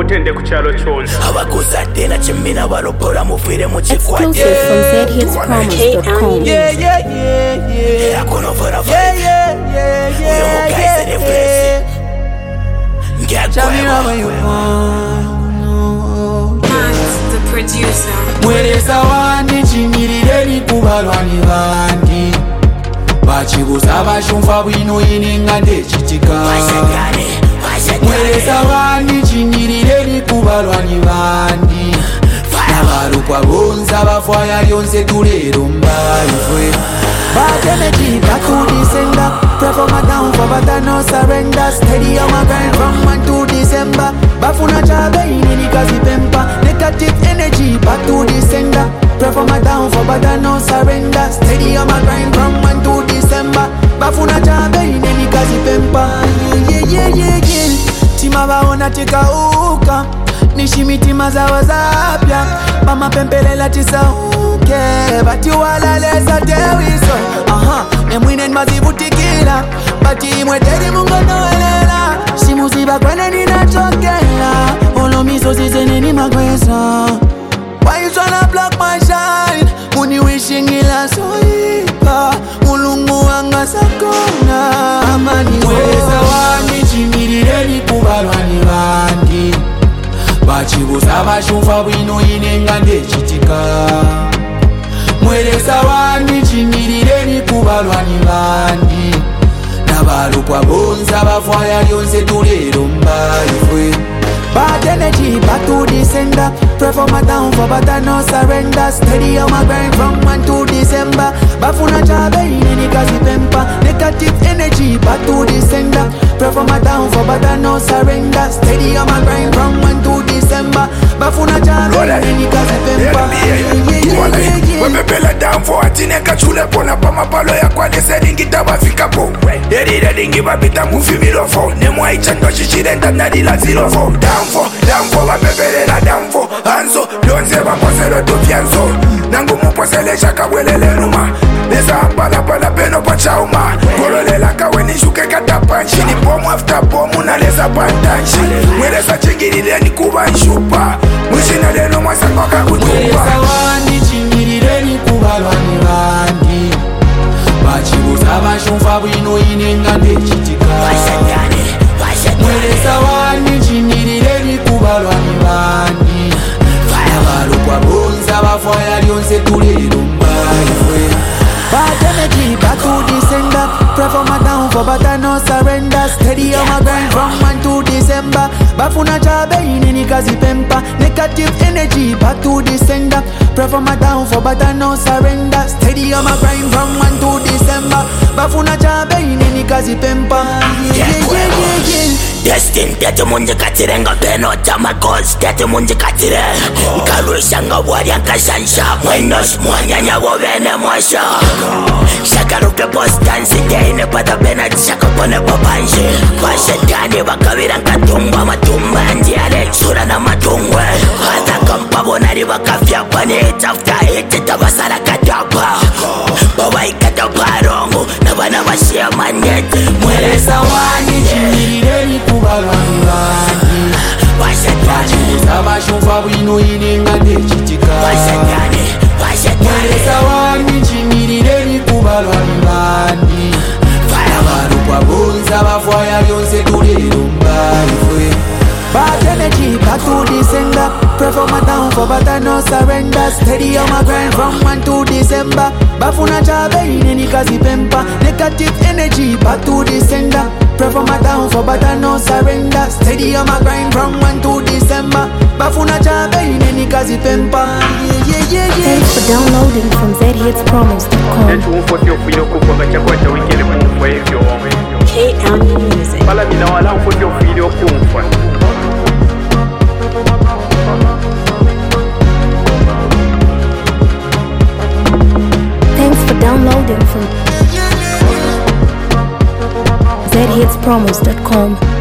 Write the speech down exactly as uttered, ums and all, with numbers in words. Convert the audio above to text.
mutende ku kyalo kyonse abakuzadde na kimina balopora mufire mu kikwate Exclusive from z hits promise dot com. Yeah, yeah, yeah, yeah. Akono for a Yeah, yeah, yeah, yeah. Uyo mukaise ne yeah. Tell me ngiyagweba where you want. The producer. Mweleza wandi chingirireni kubalwani bandi bachibuza bashumva bwino ininga ndechitika Washagane, mweleza wandi chingirireni kubalwani bandi nabalukwa bonza bafwaya lyonse tulero mbaifwe Bad energy, back to December. Pray for my downfall, but I no surrender. Steady on my grind from one to December. Bafuna chabe ineni kazi pempa. Negative energy, back to December. Pray for my downfall, but I no surrender. Steady on my grind from one to December. Bafuna chabe ineni kazi pempa. Yeah, yeah, yeah, yeah. Tima baona tika uka. Nishimitima zawa zapya. Mama pempelela tisauke. Bati walaleza tewiso. Aha, nemwine mazivutikila. Bati mweteri mungo noelela. Simuziba kwene ninachokela. Olo miso zizene ni magweza. Why you tryna block my shine? Muni wishing ila soipa. Mulungu wanga sakona. Amani weza wani chingirireni kubalwani bandi. Bachibuza bashumva bwino inenga ndechitika Mweleza wani chingirireni kubalwani bandi nabalukwa bonza bafwaya lyonse tulero mbaifwe Bad energy, back to December. Pray for my downfall, but I no surrender. Steady on my grind from one to December. Bafuna chabe ineni kazi pempa. Negative energy, back to December. Pray for my downfall, but I no surrender. Steady on my grind from one to December. Bafuna chabe ineni kazi pempa. wemepela downfall atine kachule pona pa mapalo ya kwa deseni ngitaba fika po Derire dingi babita mufi milofo Nemwa ichando chichirenda nadila zilofo Downfall, downfall wamepelela downfall Anzo, donze waposelo tufianzo Nangu muposele shaka welele numa Nesa ambala pala peno pa chauma Kololela kawe nishuke kata panchi Ni bomu after bomu na lesa pantanchi Mweleza chingirire ni kuba nshupa Mwishina leno mwasako kakutupa Mweleza wani chingirireni kubalwani bandi Bachibuza bashumva bwino inenga ndechitika Mweleza wani chingirireni kubalwani bandi nabalukwa bonza bafwaya lyonse tulero mbaifwe Bad energy, back to December. Pray for my downfall, but I no surrender. Steady on my grind from one to December. Bafuna chabe ineni kazi pempa. Negative energy, back to December. Pray for my downfall, but I no surrender. Steady on my grind from one to December. Bafuna chabe ineni kazi pempa. Yeah, yeah, yeah, yeah, yeah. Destin tete munje katirenga peno tama goals tete munje katire Nkalusha nga wari ankashansha Mwenos mwanyanya wovene mwasha Shakaruke postan siteine pata bena chaka pone papanshi Kwa shetani wakavira nkatungwa matumba Ndiale sura na matungwe Hata kampabo nari wakafya pani Tafta hiti tabasara katapa Bawa ikata parongo Na wana washia manete Mweleza wani chingirireni kubalwani bandi Bachibuza bashumva bwino inenga ndechitika Mweleza wani chingirireni kubalwani bandi nabalukwa bonza bafwaya lyonse tulero mbaifwe Bad energy, back to December. Pray for my downfall, but I no surrender. Steady on my grind from one to December. Bafuna chabe ineni kazi pempa. Negative energy, back to December. Pray for my downfall, but I no surrender. Steady on my grind from one to December. Bafuna chabe ineni kazi pempa. Yeah, yeah, yeah, yeah. Thanks for downloading from z hits promise dot com. netuumfoti okufuna okuva chakwata wikele kumfa ebyo K M Music. pala mina wala umfoti okufuna okumfa Thanks for downloading from z hits promise dot com.